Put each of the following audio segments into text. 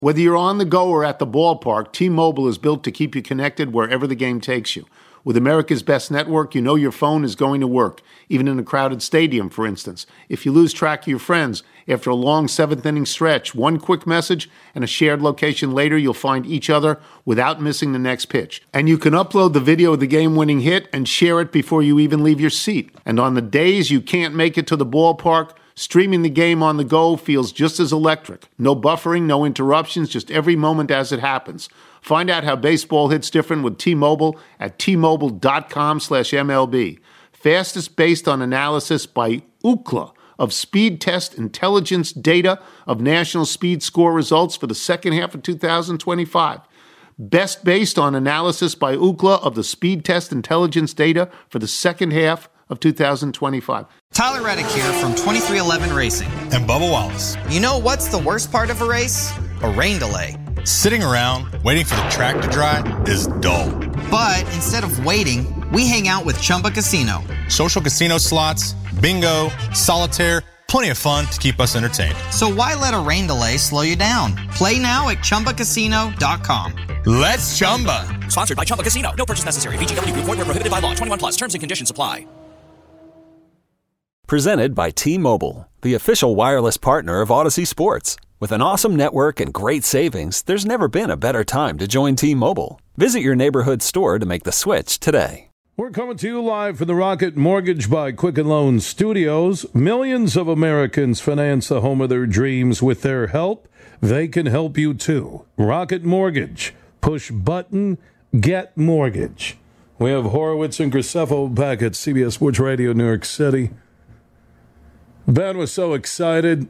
Whether you're on the go or at the ballpark, T-Mobile is built to keep you connected wherever the game takes you. With America's best network, you know your phone is going to work, even in a crowded stadium, for instance. If you lose track of your friends, after a long seventh-inning stretch, one quick message and a shared location later, you'll find each other without missing the next pitch. And you can upload the video of the game-winning hit and share it before you even leave your seat. And on the days you can't make it to the ballpark, streaming the game on the go feels just as electric. No buffering, no interruptions, just every moment as it happens. Find out how baseball hits different with T-Mobile at T-Mobile.com/MLB. Fastest based on analysis by Ookla of Speed Test Intelligence data of national speed score results for the second half of 2025. Best based on analysis by Ookla of the Speed Test Intelligence data for the second half of 2025. Tyler Reddick here from 2311 Racing. And Bubba Wallace. You know what's the worst part of a race? A rain delay. Sitting around waiting for the track to dry is dull. But instead of waiting, we hang out with Chumba Casino. Social casino slots, bingo, solitaire, plenty of fun to keep us entertained. So why let a rain delay slow you down? Play now at ChumbaCasino.com. Let's Chumba. Sponsored by Chumba Casino. No purchase necessary. VGW Group. Void where prohibited by law. 21 plus. Terms and conditions apply. Presented by T-Mobile, the official wireless partner of Odyssey Sports. With an awesome network and great savings, there's never been a better time to join T-Mobile. Visit your neighborhood store to make the switch today. We're coming to you live from the Rocket Mortgage by Quicken Loans Studios. Millions of Americans finance the home of their dreams. With their help, they can help you too. Rocket Mortgage. Push button, get mortgage. We have Horowitz and Graceffo back at CBS Sports Radio, New York City. Ben was so excited.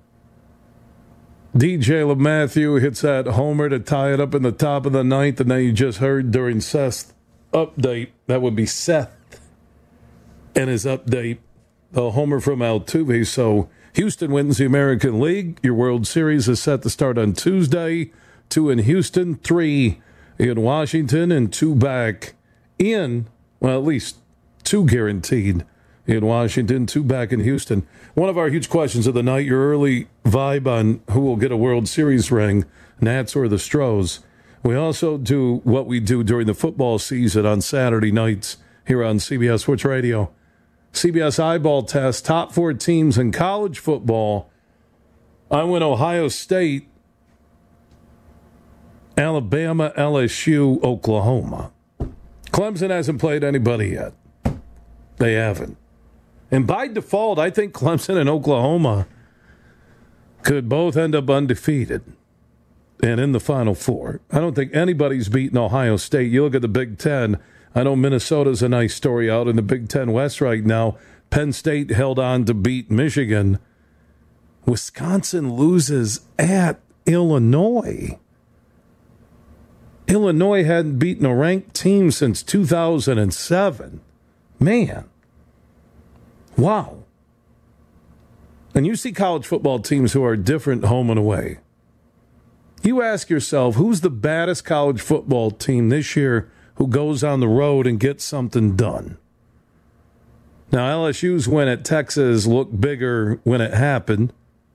DJ LeMahieu hits that homer to tie it up in the top of the ninth, and then you just heard during Seth's update, that would be Seth and his update, the homer from Altuve. So Houston wins the American League. Your World Series is set to start on Tuesday. 2 in Houston, 3 in Washington, and 2 back in, well, at least 2 guaranteed in Washington, 2 back in Houston. One of our huge questions of the night, your early vibe on who will get a World Series ring, Nats or the Stros. We also do what we do during the football season on Saturday nights here on CBS Sports Radio. CBS Eyeball Test, top 4 teams in college football. I went Ohio State, Alabama, LSU, Oklahoma. Clemson hasn't played anybody yet. They haven't. And by default, I think Clemson and Oklahoma could both end up undefeated and in the Final Four. I don't think anybody's beaten Ohio State. You look at the Big Ten. I know Minnesota's a nice story out in the Big Ten West right now. Penn State held on to beat Michigan. Wisconsin loses at Illinois. Illinois hadn't beaten a ranked team since 2007. Man. Wow. And you see college football teams who are different home and away. You ask yourself, who's the baddest college football team this year who goes on the road and gets something done? Now, LSU's win at Texas looked bigger when it happened.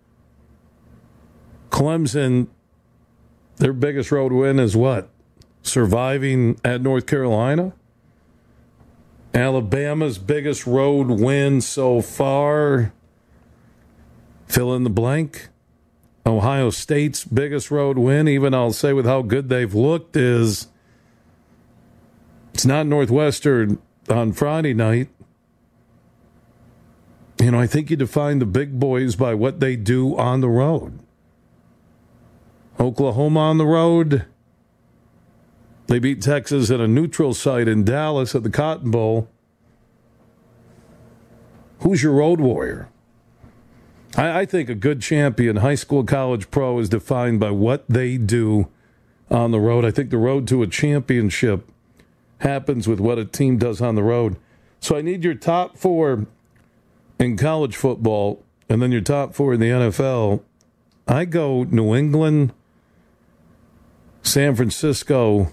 Clemson, their biggest road win is what? Surviving at North Carolina? Alabama's biggest road win so far, fill in the blank. Ohio State's biggest road win, even I'll say with how good they've looked, is it's not Northwestern on Friday night. You know, I think you define the big boys by what they do on the road. Oklahoma on the road. They beat Texas at a neutral site in Dallas at the Cotton Bowl. Who's your road warrior? I think a good champion, high school, college, pro, is defined by what they do on the road. I think the road to a championship happens with what a team does on the road. So I need your top 4 in college football and then your top 4 in the NFL. I go New England, San Francisco.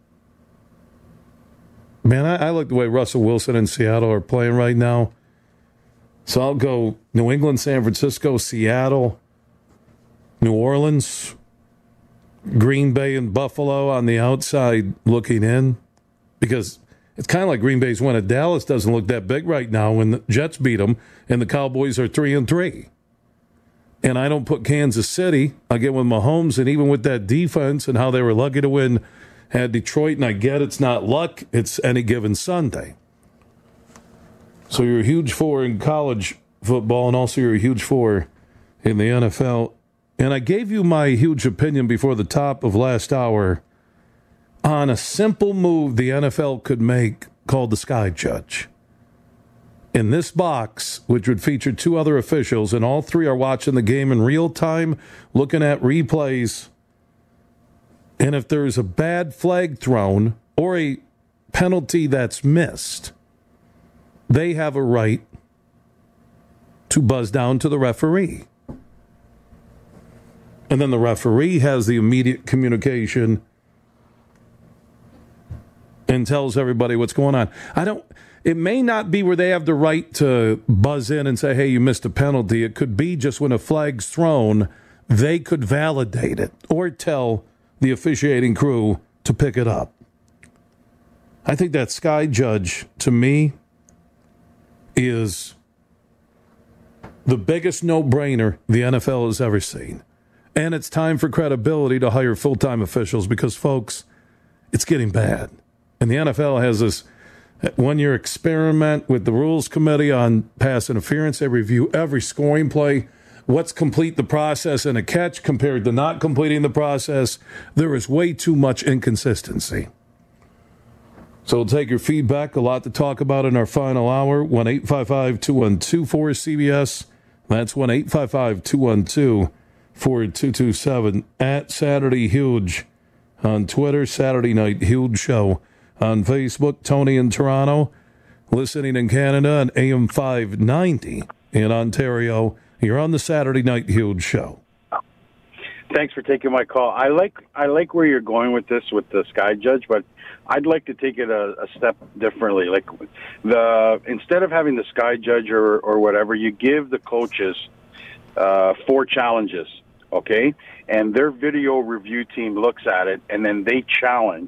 Man, I like the way Russell Wilson and Seattle are playing right now. So I'll go New England, San Francisco, Seattle, New Orleans, Green Bay and Buffalo on the outside looking in, because it's kind of like Green Bay's win at Dallas doesn't look that big right now when the Jets beat them and the Cowboys are 3-3. And I don't put Kansas City, I get with Mahomes, and even with that defense and how they were lucky to win at Detroit, and I get it's not luck, it's any given Sunday. So you're a huge four in college football, and also you're a huge four in the NFL. And I gave you my huge opinion before the top of last hour on a simple move the NFL could make called the Sky Judge. In this box, which would feature two other officials, and all three are watching the game in real time, looking at replays, and if there's a bad flag thrown or a penalty that's missed, they have a right to buzz down to the referee. And then the referee has the immediate communication and tells everybody what's going on. It may not be where they have the right to buzz in and say, hey, you missed a penalty. It could be just when a flag's thrown, they could validate it or tell the officiating crew to pick it up. I think that Sky Judge, to me, is the biggest no-brainer the NFL has ever seen. And it's time for credibility to hire full-time officials because, folks, it's getting bad. And the NFL has this one-year experiment with the Rules Committee on pass interference. They review every scoring play, what's complete the process in a catch compared to not completing the process. There is way too much inconsistency. So we'll take your feedback. A lot to talk about in our final hour. 1-855-212-4CBS. That's 1-855-212-4227. At Saturday Huge on Twitter. Saturday Night Huge Show on Facebook. Tony in Toronto. Listening in Canada on AM 590 in Ontario. You're on the Saturday Night Huge Show. Thanks for taking my call. I like where you're going with this with the Sky Judge, but I'd like to take it a step differently. Like instead of having the Sky Judge or whatever, you give the coaches 4 challenges, okay? And their video review team looks at it, and then they challenge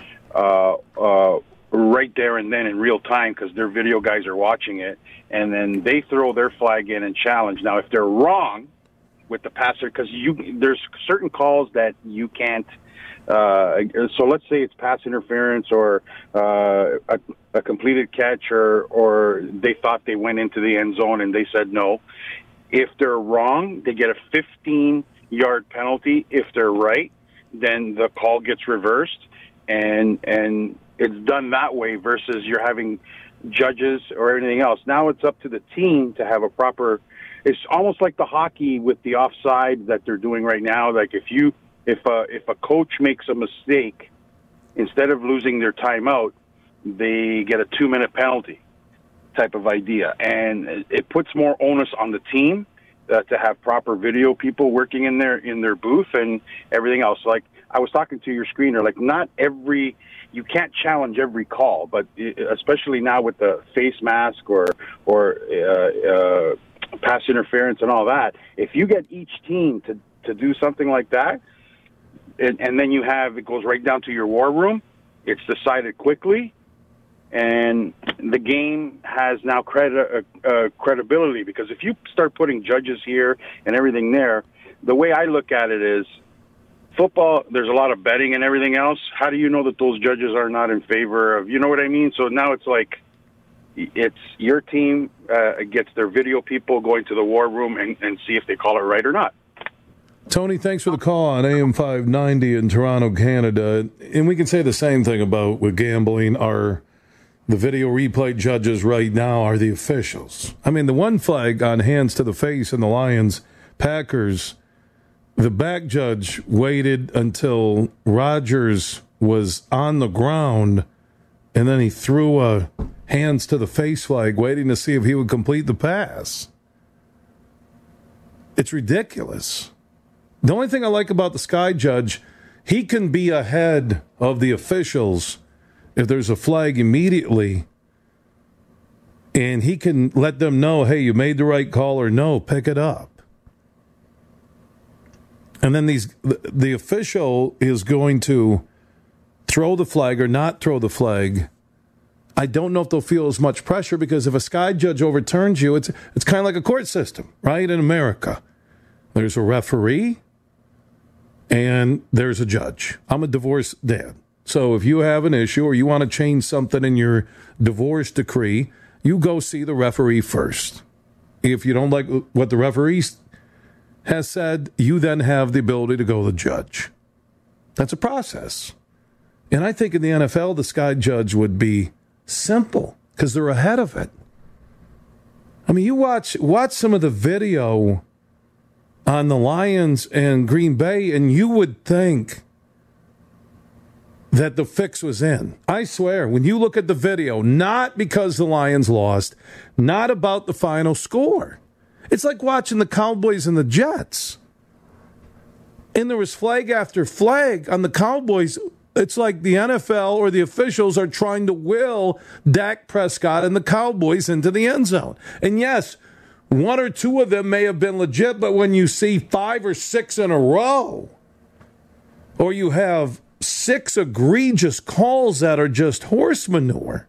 right there and then in real time because their video guys are watching it, and then they throw their flag in and challenge. Now, if they're wrong with the passer, because there's certain calls that you can't. So let's say it's pass interference or a completed catch or they thought they went into the end zone and they said no. If they're wrong, they get a 15-yard penalty. If they're right, then the call gets reversed, and it's done that way versus you're having judges or anything else. Now it's up to the team to have a proper. It's almost like the hockey with the offside that they're doing right now. Like if a coach makes a mistake, instead of losing their timeout, they get a 2-minute penalty type of idea. And it puts more onus on the team to have proper video people working in their booth and everything else. Like I was talking to your screener, like you can't challenge every call, but especially now with the face mask or pass interference and all that, if you get each team to do something like that, and then it goes right down to your war room, it's decided quickly, and the game has now credibility, because if you start putting judges here and everything there, the way I look at it is, football, there's a lot of betting and everything else. How do you know that those judges are not in favor of, you know what I mean? So now it's like, it's your team gets their video people going to the war room and see if they call it right or not. Tony, thanks for the call on AM 590 in Toronto, Canada. And we can say the same thing with gambling. The video replay judges right now are the officials. I mean, the one flag on hands to the face in the Lions-Packers, the back judge waited until Rodgers was on the ground, and then he threw a hands to the face flag, waiting to see if he would complete the pass. It's ridiculous. The only thing I like about the Sky Judge, he can be ahead of the officials if there's a flag immediately, and he can let them know, hey, you made the right call, or no, pick it up. And then the official is going to throw the flag or not throw the flag. I don't know if they'll feel as much pressure because if a sky judge overturns you, it's kind of like a court system, right? In America, there's a referee and there's a judge. I'm a divorced dad. So if you have an issue or you want to change something in your divorce decree, you go see the referee first. If you don't like what the referee has said, you then have the ability to go to the judge. That's a process. And I think in the NFL, the sky judge would be simple because they're ahead of it. I mean, you watch some of the video on the Lions and Green Bay, and you would think that the fix was in. I swear, when you look at the video, not because the Lions lost, not about the final score. It's like watching the Cowboys and the Jets. And there was flag after flag on the Cowboys. It's like the NFL or the officials are trying to will Dak Prescott and the Cowboys into the end zone. And yes, one or two of them may have been legit, but when you see 5 or 6 in a row, or you have 6 egregious calls that are just horse manure,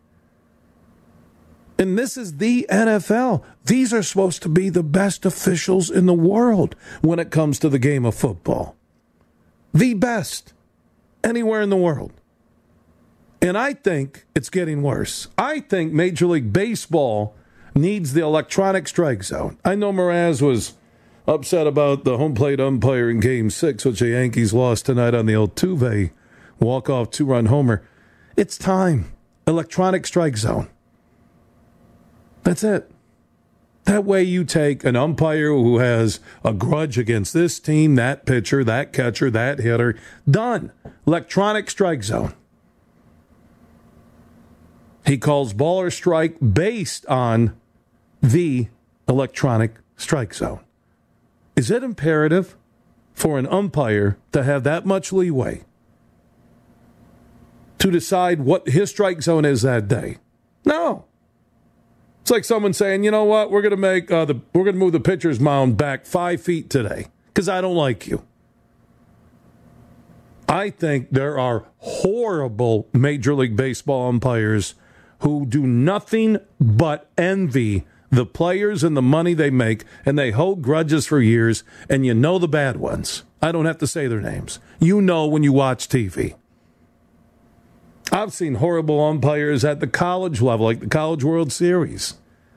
and this is the NFL. These are supposed to be the best officials in the world when it comes to the game of football. The best anywhere in the world. And I think it's getting worse. I think Major League Baseball needs the electronic strike zone. I know Mraz was upset about the home plate umpire in Game 6, which the Yankees lost tonight on the Altuve walk-off 2-run homer. It's time. Electronic strike zone. That's it. That way you take an umpire who has a grudge against this team, that pitcher, that catcher, that hitter. Done. Electronic strike zone. He calls ball or strike based on the electronic strike zone. Is it imperative for an umpire to have that much leeway to decide what his strike zone is that day? No. It's like someone saying, you know what, we're going to move the pitcher's mound back 5 feet today because I don't like you. I think there are horrible Major League Baseball umpires who do nothing but envy the players and the money they make, and they hold grudges for years, and you know the bad ones. I don't have to say their names. You know when you watch TV. I've seen horrible umpires at the college level, like the College World Series.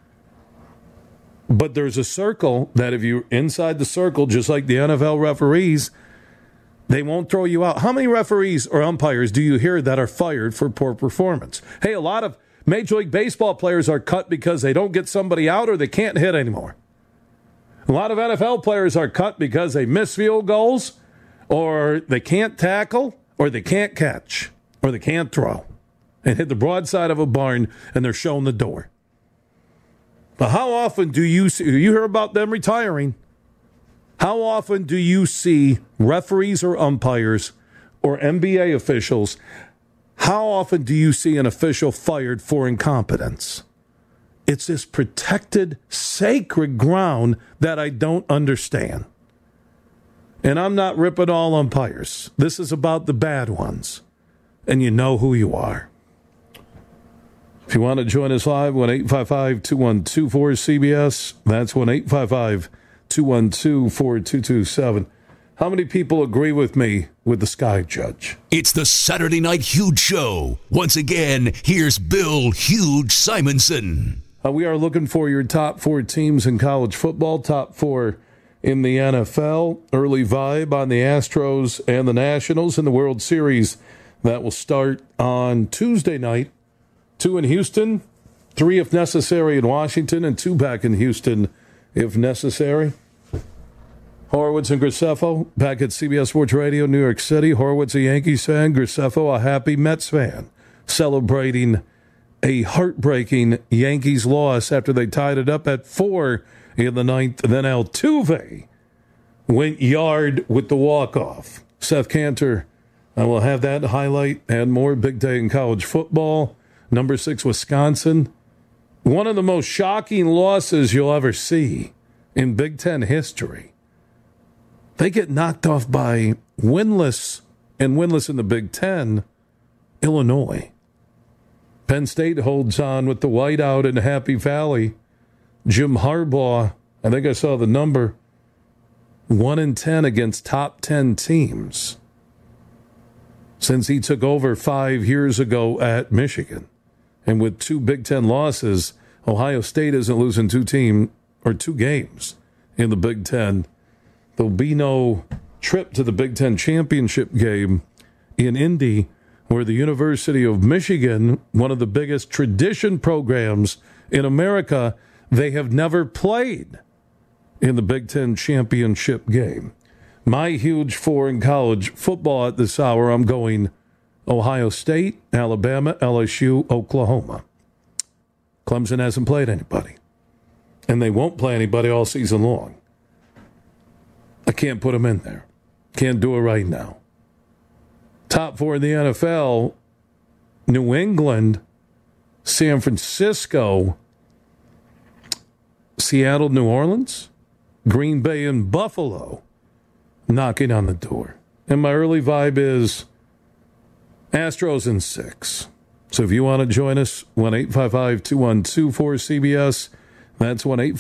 But there's a circle that if you're inside the circle, just like the NFL referees, they won't throw you out. How many referees or umpires do you hear that are fired for poor performance? Hey, a lot of Major League Baseball players are cut because they don't get somebody out or they can't hit anymore. A lot of NFL players are cut because they miss field goals or they can't tackle or they can't catch or they can't throw and hit the broadside of a barn and they're shown the door. But how often do you hear about them retiring? How often do you see referees or umpires or NBA officials? How often do you see an official fired for incompetence? It's this protected, sacred ground that I don't understand. And I'm not ripping all umpires. This is about the bad ones. And you know who you are. If you want to join us live, 1-855-212-4CBS. That's 1-855-212-4227. How many people agree with me with the Sky Judge? It's the Saturday Night Huge Show. Once again, here's Bill Huge Simonson. We are looking for your top 4 teams in college football, top 4 in the NFL. Early vibe on the Astros and the Nationals in the World Series. That will start on Tuesday night. 2 in Houston, 3 if necessary in Washington, and 2 back in Houston if necessary. Horowitz and Graceffo back at CBS Sports Radio, New York City. Horowitz a Yankees fan, Graceffo a happy Mets fan, celebrating a heartbreaking Yankees loss after they tied it up at 4 in the 9th. Then Altuve went yard with the walk-off. Seth Cantor, I will have that highlight and more. Big day in college football. Number 6, Wisconsin. One of the most shocking losses you'll ever see in Big Ten history. They get knocked off by winless in the Big Ten, Illinois. Penn State holds on with the whiteout in Happy Valley. Jim Harbaugh, I think I saw the number, 1-10 against top 10 teams since he took over 5 years ago at Michigan. And with 2 Big Ten losses, Ohio State isn't losing 2 games in the Big Ten. There'll be no trip to the Big Ten championship game in Indy, where the University of Michigan, one of the biggest tradition programs in America, they have never played in the Big Ten championship game. My huge 4 in college football at this hour, I'm going Ohio State, Alabama, LSU, Oklahoma. Clemson hasn't played anybody, and they won't play anybody all season long. I can't put them in there. Can't do it right now. Top 4 in the NFL, New England, San Francisco, Seattle, New Orleans, Green Bay, and Buffalo knocking on the door. And my early vibe is Astros in 6. So if you want to join us, 1-855-212-4CBS. That's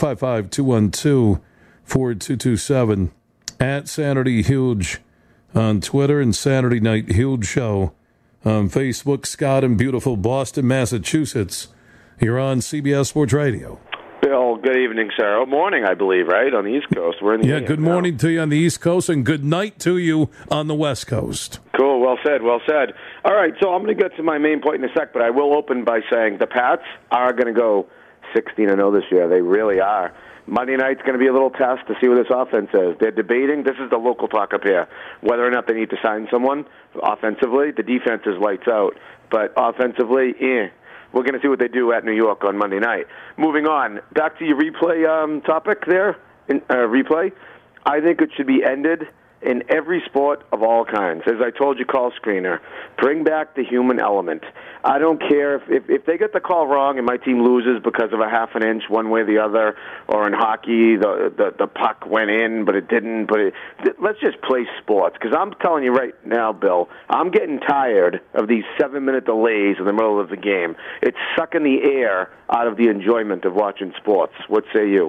1-855-212-4227. At Saturday Huge on Twitter and Saturday Night Huge Show on Facebook. Scott in beautiful Boston, Massachusetts. You're on CBS Sports Radio. Bill, good evening, sir. Oh, morning, I believe, right, on the East Coast. We're in the good morning to you on the East Coast, and good night to you on the West Coast. Cool, well said, well said. All right, so I'm going to get to my main point in a sec, but I will open by saying the Pats are going to go 16-0 this year. They really are. Monday night's going to be a little test to see what this offense is. They're debating, this is the local talk up here, whether or not they need to sign someone offensively. The defense is lights out, but offensively, we're going to see what they do at New York on Monday night. Moving on, back to your replay topic there, replay. I think it should be ended in every sport of all kinds. As I told you, call screener. Bring back the human element. I don't care if they get the call wrong and my team loses because of a half an inch one way or the other, or in hockey the puck went in but it didn't. Let's just play sports, because I'm telling you right now, Bill, I'm getting tired of these 7-minute delays in the middle of the game. It's sucking the air out of the enjoyment of watching sports. What say you?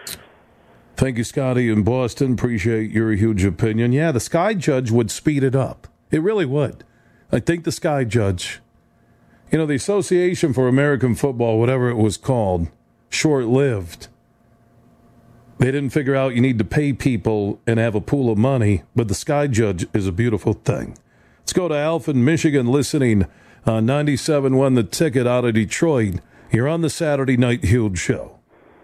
Thank you, Scotty in Boston. Appreciate your huge opinion. Yeah, the Sky Judge would speed it up. It really would. I think the Sky Judge, the Association for American Football, whatever it was called, short-lived. They didn't figure out you need to pay people and have a pool of money, but the Sky Judge is a beautiful thing. Let's go to Alf in Michigan listening on 97.1 The Ticket out of Detroit. You're on the Saturday Night Huge Show.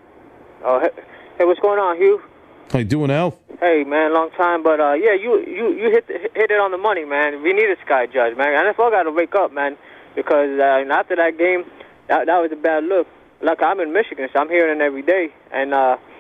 Oh, hey, what's going on, Hugh? How you doing, Al? Hey, man, long time, but you hit it on the money, man. We need a Sky Judge, man. NFL got to wake up, man, because after that game, that was a bad look. Like, I'm in Michigan, so I'm hearing it every day, and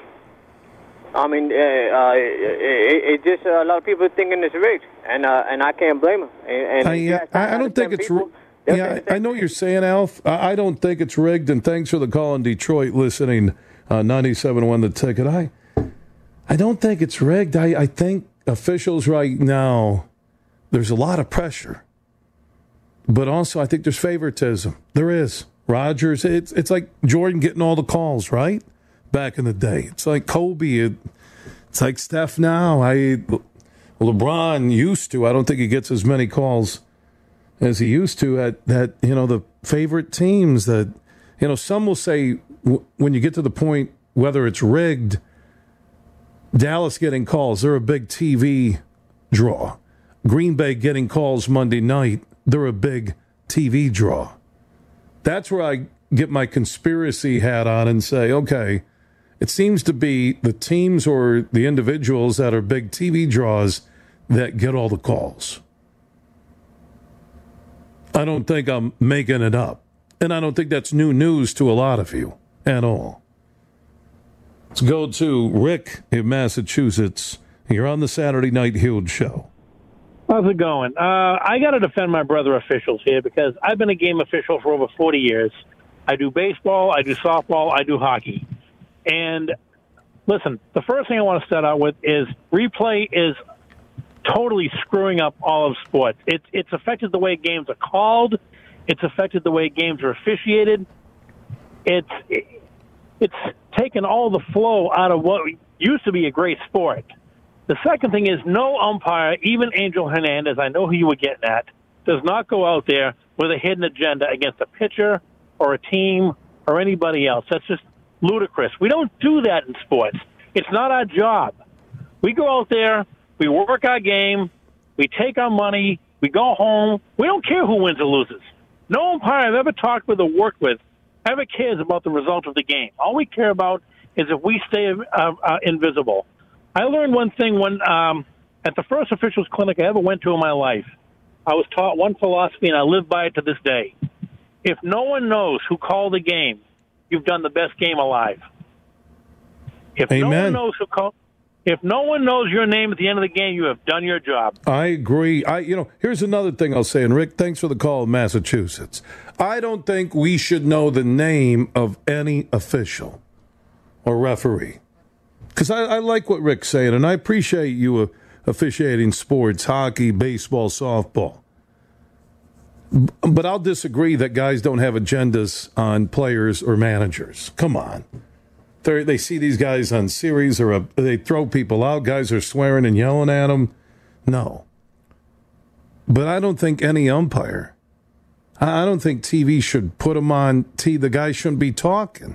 it just a lot of people thinking it's rigged, and I can't blame them. I don't think it's rigged. Yeah, I know what you're saying, Alf. I don't think it's rigged, and thanks for the call in Detroit listening. 97.1 The Ticket. I don't think it's rigged. I think officials right now, there's a lot of pressure. But also, I think there's favoritism. There is. Rodgers, it's like Jordan getting all the calls, right? Back in the day. It's like Kobe. It's like Steph now. LeBron used to. I don't think he gets as many calls as he used to at that, the favorite teams that, some will say, when you get to the point, whether it's rigged, Dallas getting calls, they're a big TV draw. Green Bay getting calls Monday night, they're a big TV draw. That's where I get my conspiracy hat on and say, okay, it seems to be the teams or the individuals that are big TV draws that get all the calls. I don't think I'm making it up. And I don't think that's new news to a lot of you at all. Let's go to Rick in Massachusetts. You're on the Saturday Night Huge Show. How's it going? I got to defend my brother officials here because I've been a game official for over 40 years. I do baseball, I do softball, I do hockey. And listen, the first thing I want to start out with is replay is totally screwing up all of sports. It's affected the way games are called. It's affected the way games are officiated. It's taken all the flow out of what used to be a great sport. The second thing is no umpire, even Angel Hernandez, I know who you were getting at, does not go out there with a hidden agenda against a pitcher or a team or anybody else. That's just ludicrous. We don't do that in sports. It's not our job. We go out there, we work our game, we take our money, we go home. We don't care who wins or loses. No umpire I've ever talked with or worked with ever cares about the result of the game. All we care about is if we stay invisible. I learned one thing when at the first officials clinic I ever went to in my life. I was taught one philosophy, and I live by it to this day. If no one knows who called the game, you've done the best game alive. If Amen. No one knows who called, if no one knows your name at the end of the game, you have done your job. I agree. Here's another thing I'll say, and Rick, thanks for the call in Massachusetts. I don't think we should know the name of any official or referee. Because I like what Rick's saying, and I appreciate you officiating sports, hockey, baseball, softball. But I'll disagree that guys don't have agendas on players or managers. Come on. They see these guys on series or they throw people out. Guys are swearing and yelling at them. No. But I don't think any umpire, I don't think TV should put them on the guy shouldn't be talking.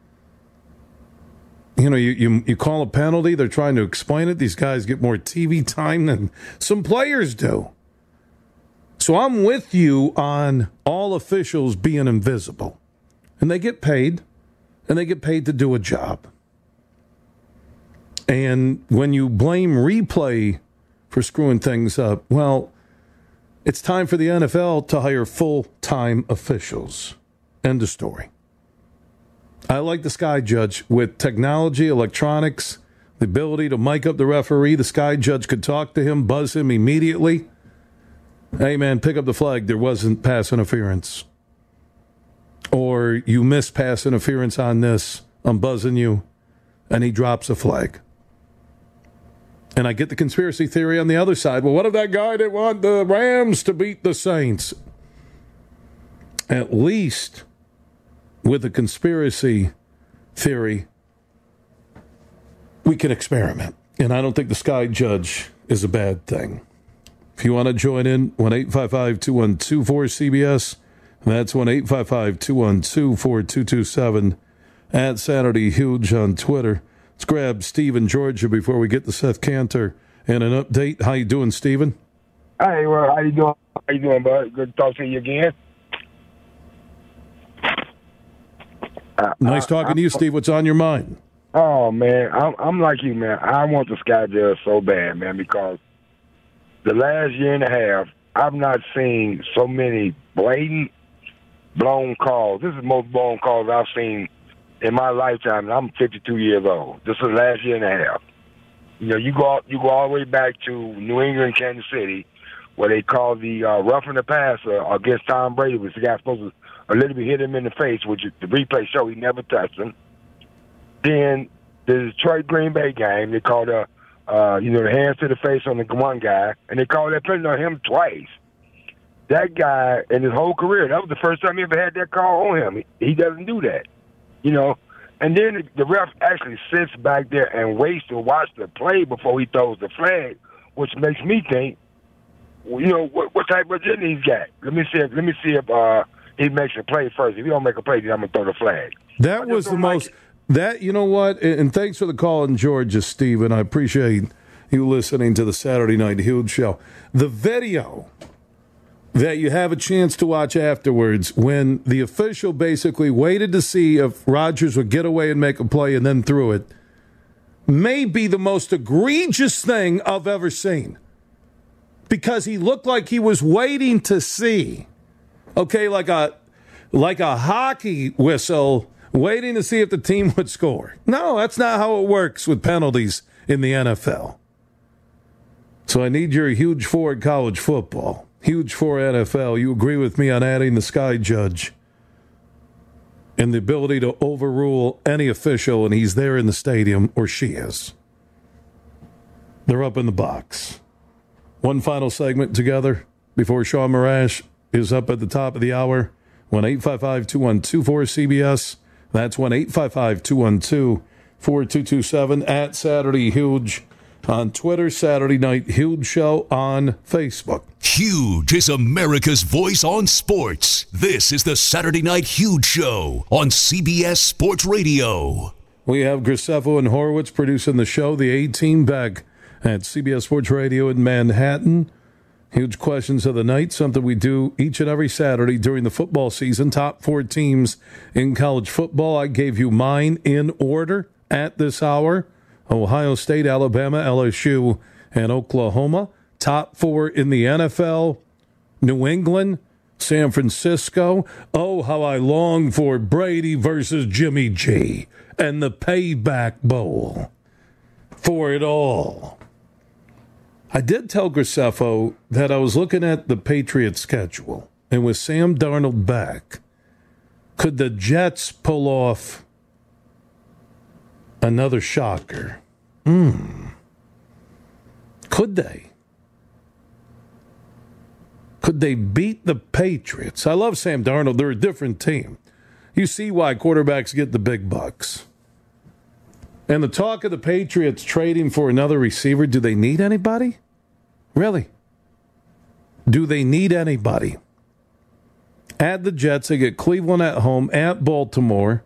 You call a penalty, they're trying to explain it. These guys get more TV time than some players do. So I'm with you on all officials being invisible. And they get paid. And they get paid to do a job. And when you blame replay for screwing things up, well, it's time for the NFL to hire full-time officials. End of story. I like the Sky Judge. With technology, electronics, the ability to mic up the referee, the Sky Judge could talk to him, buzz him immediately. Hey, man, pick up the flag. There wasn't pass interference. Or you missed pass interference on this. I'm buzzing you. And he drops a flag. And I get the conspiracy theory on the other side. Well, what if that guy didn't want the Rams to beat the Saints? At least with a conspiracy theory, we can experiment. And I don't think the Sky Judge is a bad thing. If you want to join in, 1-855-212-4CBS. That's 1-855-212-4227. At Saturday Huge on Twitter. Let's grab Steve in Georgia before we get to Seth Cantor and an update. How you doing, Steven? Hey, well, how you doing? How you doing, bud? Good to talk to you again. Nice talking to you, Steve. What's on your mind? Oh, man, I'm like you, man. I want the Sky Judge so bad, man, because the last year and a half, I've not seen so many blatant, blown calls. This is the most blown calls I've seen in my lifetime, and I'm 52 years old. This is the last year and a half. You go all the way back to New England, Kansas City, where they called the roughing the passer against Tom Brady, which the guy supposed to a little bit hit him in the face, which the replay showed he never touched him. Then the Detroit Green Bay game, they called the hands to the face on the one guy, and they called that penalty on him twice. That guy, in his whole career, that was the first time he ever had that call on him. He doesn't do that, And then the ref actually sits back there and waits to watch the play before he throws the flag, which makes me think, what type of agenda he's got. Let me see if he makes a play first. If he don't make a play, then I'm gonna throw the flag. That was the most. That, you know what? And thanks for the call in Georgia, Stephen. I appreciate you listening to the Saturday Night Huge show. The video that you have a chance to watch afterwards, when the official basically waited to see if Rodgers would get away and make a play and then threw it, may be the most egregious thing I've ever seen. Because he looked like he was waiting to see, like a hockey whistle, waiting to see if the team would score. No, that's not how it works with penalties in the NFL. So I need your huge for college football, huge for NFL. You agree with me on adding the Sky Judge and the ability to overrule any official, and he's there in the stadium, or she is. They're up in the box. One final segment together before Sean Marash is up at the top of the hour. 1-855-212-4CBS. That's 1-855-212-4227 at Saturday Huge on Twitter, Saturday Night Huge Show on Facebook. Huge is America's voice on sports. This is the Saturday Night Huge Show on CBS Sports Radio. We have Graceffo and Horowitz producing the show, the A-Team back at CBS Sports Radio in Manhattan. Huge questions of the night, something we do each and every Saturday during the football season. Top 4 teams in college football. I gave you mine in order at this hour. Ohio State, Alabama, LSU, and Oklahoma. Top 4 in the NFL. New England, San Francisco. Oh, how I long for Brady versus Jimmy G and the Payback Bowl. For it all. I did tell Graceffo that I was looking at the Patriots schedule, and with Sam Darnold back, could the Jets pull off another shocker? Could they? Could they beat the Patriots? I love Sam Darnold. They're a different team. You see why quarterbacks get the big bucks. And the talk of the Patriots trading for another receiver, do they need anybody? Really? Do they need anybody? At the Jets, they get Cleveland at home, at Baltimore,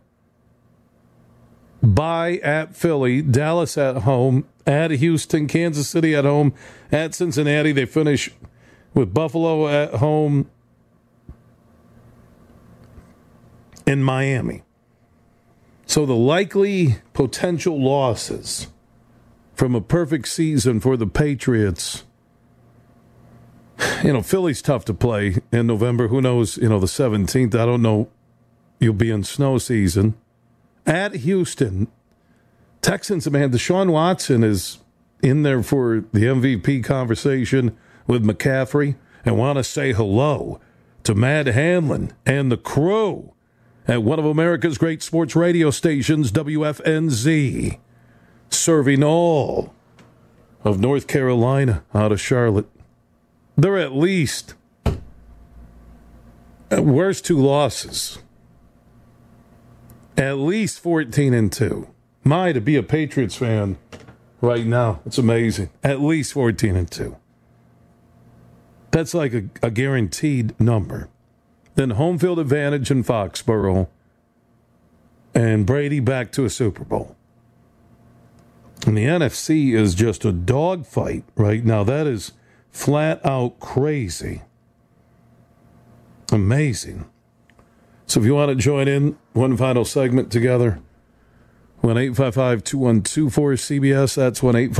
bye at Philly, Dallas at home, at Houston, Kansas City at home, at Cincinnati. They finish with Buffalo at home, in Miami. So the likely potential losses from a perfect season for the Patriots, Philly's tough to play in November. Who knows, the 17th, I don't know. You'll be in snow season. At Houston, Texans, man, Deshaun Watson is in there for the MVP conversation with McCaffrey, and want to say hello to Matt Hanlon and the crew at one of America's great sports radio stations, WFNZ, serving all of North Carolina out of Charlotte. They're at least, at worst 2 losses, at least 14-2. To be a Patriots fan right now, it's amazing. At least 14-2. That's like a guaranteed number. Then home field advantage in Foxborough, and Brady back to a Super Bowl. And the NFC is just a dogfight right now. That is flat out crazy. Amazing. So if you want to join in, one final segment together, 1-855-212-4CBS. That's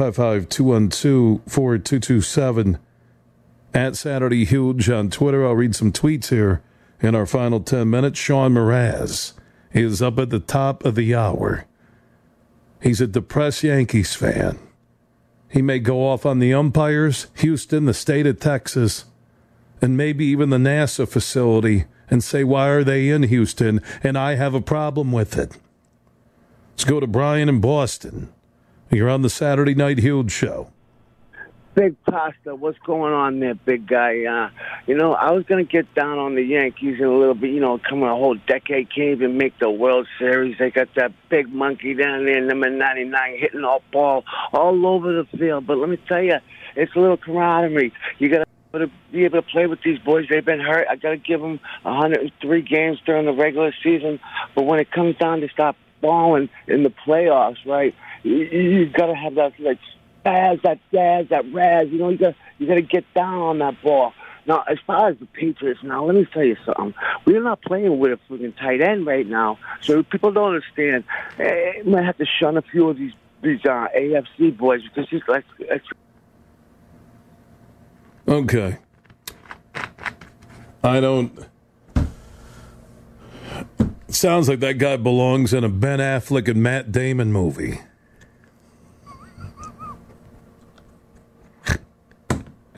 1-855-212-4227. At Saturday Huge on Twitter. I'll read some tweets here in our final 10 minutes. Sean Mraz is up at the top of the hour. He's a depressed Yankees fan. He may go off on the umpires, Houston, the state of Texas, and maybe even the NASA facility, and say, why are they in Houston? And I have a problem with it. Let's go to Brian in Boston. You're on the Saturday Night Huge Show. Big Pasta, what's going on there, big guy? I was going to get down on the Yankees in a little bit, coming a whole decade, can't even make the World Series. They got that big monkey down there, number 99, hitting all ball all over the field. But let me tell you, it's a little camaraderie. You got to be able to play with these boys. They've been hurt. I got to give them 103 games during the regular season. But when it comes down to stop balling in the playoffs, right, you got to have that, that razz, you got to get down on that ball. Now, as far as the Patriots, now, let me tell you something. We're not playing with a freaking tight end right now, so people don't understand. You might have to shun a few of these AFC boys because he's like... Okay. I don't... It sounds like that guy belongs in a Ben Affleck and Matt Damon movie.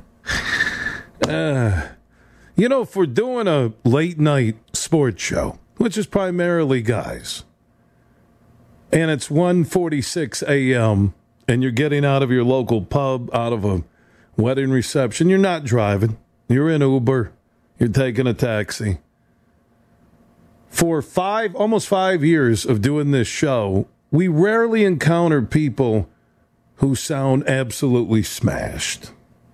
If we're doing a late night sports show, which is primarily guys, and it's 1:46 a.m., and you're getting out of your local pub, out of a wedding reception, you're not driving. You're in Uber. You're taking a taxi. For almost 5 years of doing this show, we rarely encounter people who sound absolutely smashed.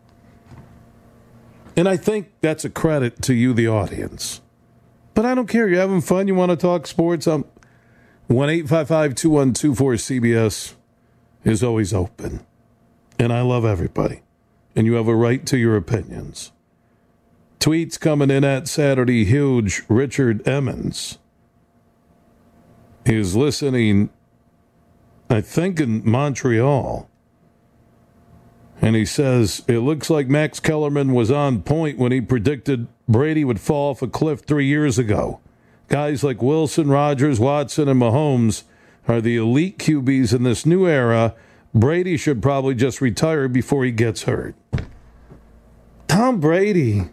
And I think that's a credit to you, the audience. But I don't care. You're having fun. You want to talk sports? 1-855-212-4CBS is always open. And I love everybody. And you have a right to your opinions. Tweets coming in at Saturday Huge. Richard Emmons is listening, I think, in Montreal. And he says, it looks like Max Kellerman was on point when he predicted Brady would fall off a cliff 3 years ago. Guys like Wilson, Rodgers, Watson, and Mahomes are the elite QBs in this new era. Brady should probably just retire before he gets hurt. Tom Brady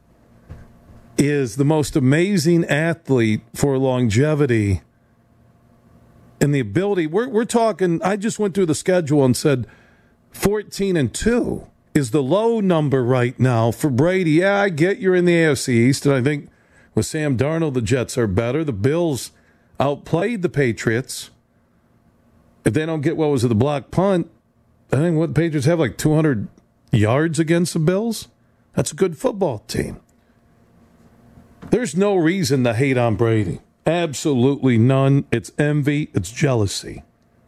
is the most amazing athlete for longevity and the ability. We're talking, I just went through the schedule and said 14-2 is the low number right now for Brady. Yeah, I get you're in the AFC East, and I think with Sam Darnold, the Jets are better. The Bills outplayed the Patriots. If they don't get, the block punt, I think what the Patriots have, like 200 yards against the Bills. That's a good football team. There's no reason to hate on Brady. Absolutely none. It's envy. It's jealousy.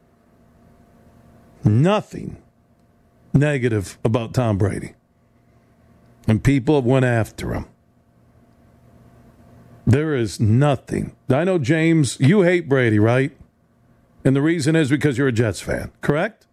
Nothing negative about Tom Brady. And people have went after him. There is nothing. I know, James, you hate Brady, right? And the reason is because you're a Jets fan, correct?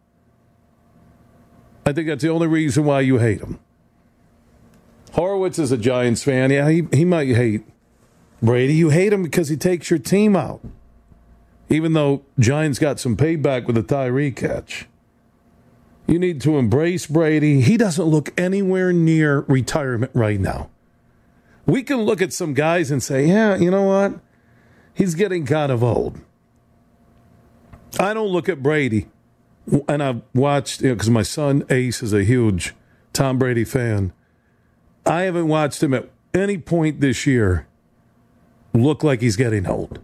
I think that's the only reason why you hate him. Horowitz is a Giants fan. Yeah, he might hate Brady. You hate him because he takes your team out. Even though Giants got some payback with the Tyree catch. You need to embrace Brady. He doesn't look anywhere near retirement right now. We can look at some guys and say, yeah, you know what? He's getting kind of old. I don't look at Brady. And I've watched, because my son Ace is a huge Tom Brady fan. I haven't watched him at any point this year look like he's getting old.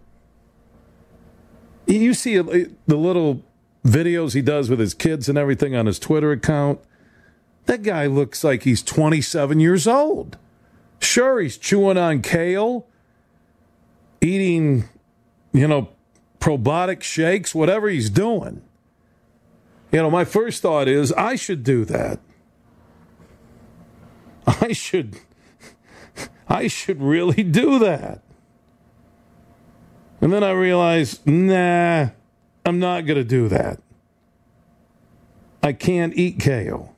You see the little videos he does with his kids and everything on his Twitter account. That guy looks like he's 27 years old. Sure, he's chewing on kale, eating, probiotic shakes, whatever he's doing. My first thought is, I should do that. I should really do that. And then I realized, nah, I'm not going to do that. I can't eat kale.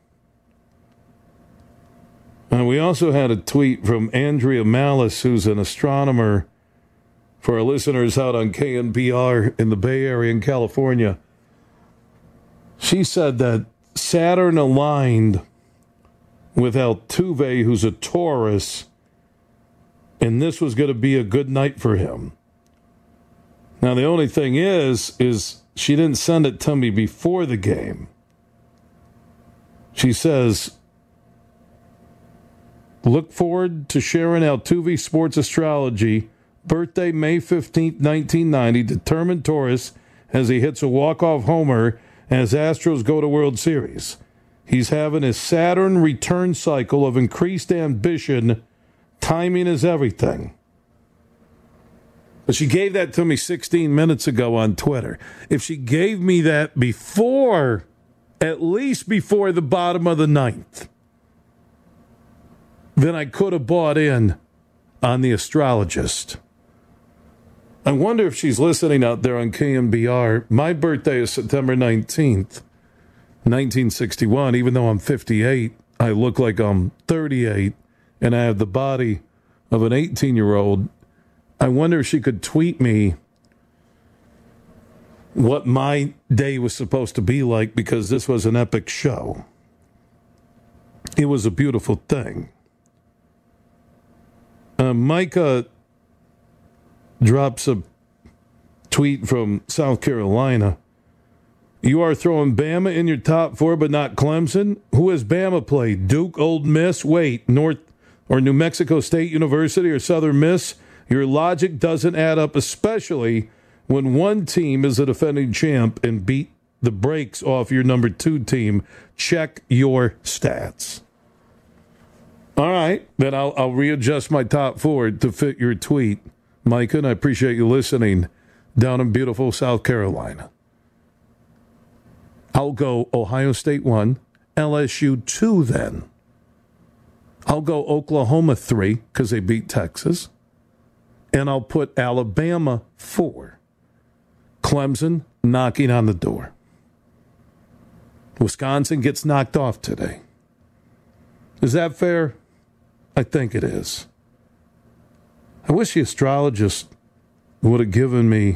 And we also had a tweet from Andrea Malice, who's an astronomer for our listeners out on KNPR in the Bay Area in California. She said that Saturn aligned with Altuve, who's a Taurus, and this was going to be a good night for him. Now, the only thing is she didn't send it to me before the game. She says, look forward to sharing Altuve Sports Astrology. Birthday, May 15th, 1990. Determined Taurus as he hits a walk-off homer as Astros go to World Series. He's having his Saturn return cycle of increased ambition. Timing is everything. But she gave that to me 16 minutes ago on Twitter. If she gave me that before, at least before the bottom of the ninth, then I could have bought in on the astrologist. I wonder if she's listening out there on KMBR. My birthday is September 19th, 1961. Even though I'm 58, I look like I'm 38, and I have the body of an 18-year-old. I wonder if she could tweet me what my day was supposed to be like, because this was an epic show. It was a beautiful thing. Micah drops a tweet from South Carolina. You are throwing Bama in your top 4, but not Clemson? Who has Bama played? Duke, Ole Miss? Wait, North or New Mexico State University or Southern Miss? Your logic doesn't add up, especially when one team is a defending champ and beat the brakes off your number 2 team. Check your stats. All right, then I'll readjust my top 4 to fit your tweet, Micah, and I appreciate you listening down in beautiful South Carolina. I'll go Ohio State 1, LSU 2 then. I'll go Oklahoma 3 because they beat Texas. And I'll put Alabama 4. Clemson knocking on the door. Wisconsin gets knocked off today. Is that fair? I think it is. I wish the astrologist would have given me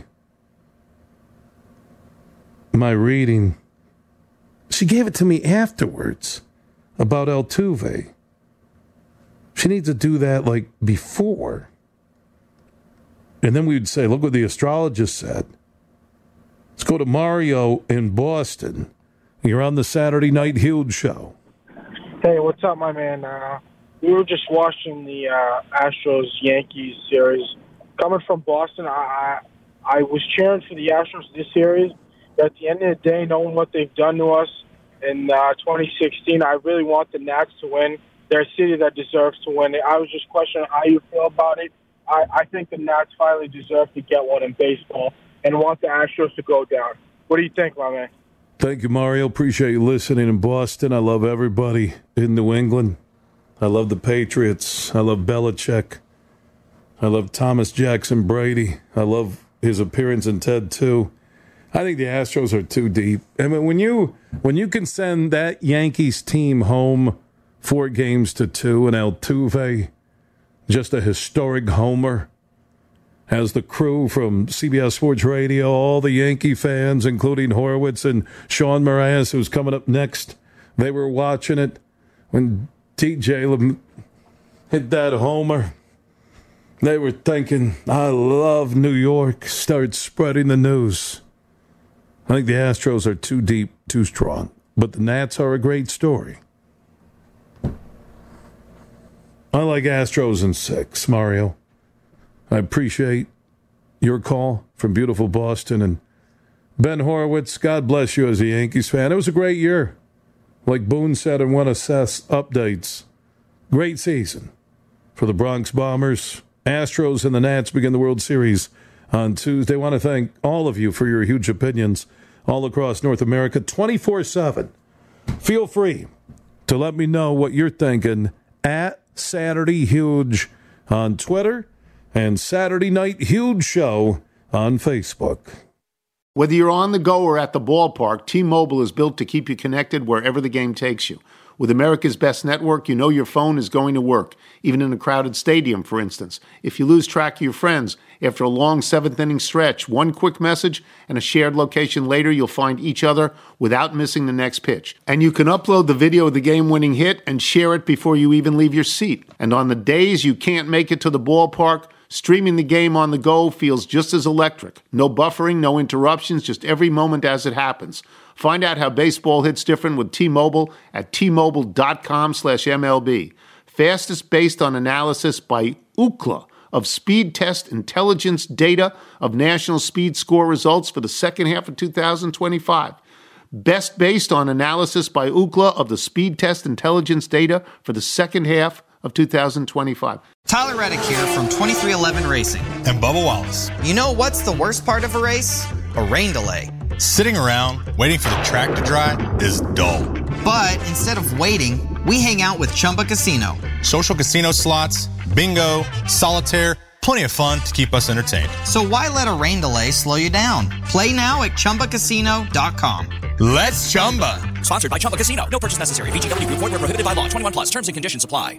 my reading. She gave it to me afterwards about Altuve. She needs to do that like before. And then we would say, look what the astrologist said. Let's go to Mario in Boston. You're on the Saturday Night Huge show. Hey, what's up, my man? We were just watching the Astros-Yankees series. Coming from Boston, I was cheering for the Astros this series. But at the end of the day, knowing what they've done to us in 2016, I really want the Nats to win. They're a city that deserves to win. I was just questioning how you feel about it. I think the Nats finally deserve to get one in baseball and want the Astros to go down. What do you think, my man? Thank you, Mario. Appreciate you listening in Boston. I love everybody in New England. I love the Patriots. I love Belichick. I love Thomas Jackson Brady. I love his appearance in Ted 2. I think the Astros are too deep. I mean, when you can send that Yankees team home 4-2 and Altuve, just a historic homer, as the crew from CBS Sports Radio, all the Yankee fans, including Horowitz and Sean Mraz, who's coming up next, they were watching it when TJ hit that homer. They were thinking, I love New York. Start spreading the news. I think the Astros are too deep, too strong. But the Nats are a great story. I like Astros in 6, Mario. I appreciate your call from beautiful Boston. And Ben Horowitz, God bless you as a Yankees fan. It was a great year. Like Boone said in one of Seth's updates, great season for the Bronx Bombers. Astros and the Nats begin the World Series on Tuesday. I want to thank all of you for your huge opinions all across North America, 24/7. Feel free to let me know what you're thinking at Saturday Huge on Twitter and Saturday Night Huge Show on Facebook. Whether you're on the go or at the ballpark, T-Mobile is built to keep you connected wherever the game takes you. With America's best network, you know your phone is going to work, even in a crowded stadium, for instance. If you lose track of your friends after a long 7th-inning stretch, one quick message and a shared location later, you'll find each other without missing the next pitch. And you can upload the video of the game-winning hit and share it before you even leave your seat. And on the days you can't make it to the ballpark, streaming the game on the go feels just as electric. No buffering, no interruptions, just every moment as it happens. Find out how baseball hits different with T-Mobile at T-Mobile.com/MLB. Fastest based on analysis by Ookla of Speed Test Intelligence data of national speed score results for the second half of 2025. Best based on analysis by Ookla of the Speed Test Intelligence data for the second half of 2025. Tyler Reddick here from 2311 Racing. And Bubba Wallace. You know what's the worst part of a race? A rain delay. Sitting around waiting for the track to dry is dull. But instead of waiting, we hang out with Chumba Casino. Social casino slots, bingo, solitaire, plenty of fun to keep us entertained. So why let a rain delay slow you down? Play now at ChumbaCasino.com. Let's Chumba. Sponsored by Chumba Casino. No purchase necessary. VGW Group. Void where prohibited by law. 21 plus. Terms and conditions apply.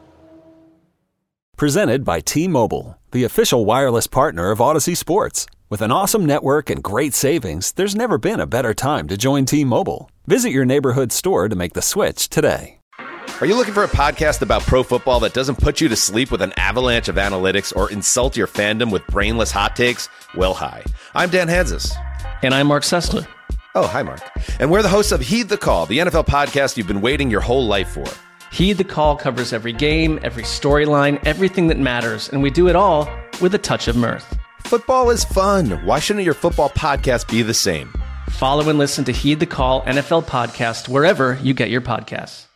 Presented by T-Mobile, the official wireless partner of Odyssey Sports. With an awesome network and great savings, there's never been a better time to join T-Mobile. Visit your neighborhood store to make the switch today. Are you looking for a podcast about pro football that doesn't put you to sleep with an avalanche of analytics or insult your fandom with brainless hot takes? Well, hi. I'm Dan Hansis. And I'm Mark Sessler. Oh, hi, Mark. And we're the hosts of Heed the Call, the NFL podcast you've been waiting your whole life for. Heed the Call covers every game, every storyline, everything that matters, and we do it all with a touch of mirth. Football is fun. Why shouldn't your football podcast be the same? Follow and listen to Heed the Call NFL podcast wherever you get your podcasts.